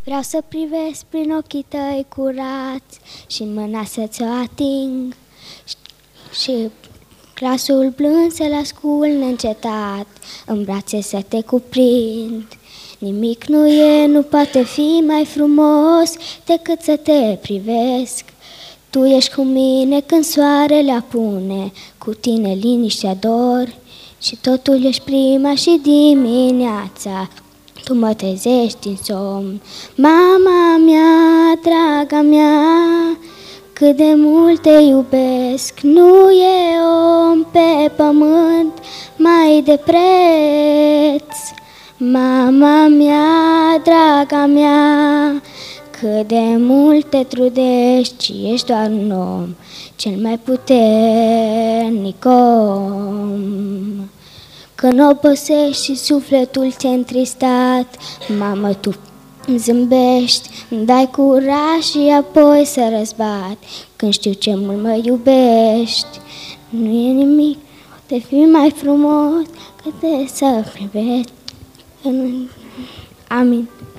Vreau să privesc prin ochii tăi curați și în mâna să ți-o ating și glasul blând să-l ascult neîncetat, în brațe să te cuprind. Nimic nu e, nu poate fi mai frumos decât să te privesc. Tu ești cu mine când soarele apune, cu tine liniștea dor și totul ești prima și dimineața. Tu mă trezești din somn. Mama mea, draga mea, cât de mult te iubesc. Nu e om pe pământ mai de preț. Mama mea, draga mea, cât de mult te trudești și ești doar un om, cel mai puternic om. Când obosești și sufletul ți-e întristat, mamă, tu îmi zâmbești, îmi dai curaj și apoi să răzbat. Când știu ce mult mă iubești, nu e nimic, poate fi mai frumos cât de să privești. Amin.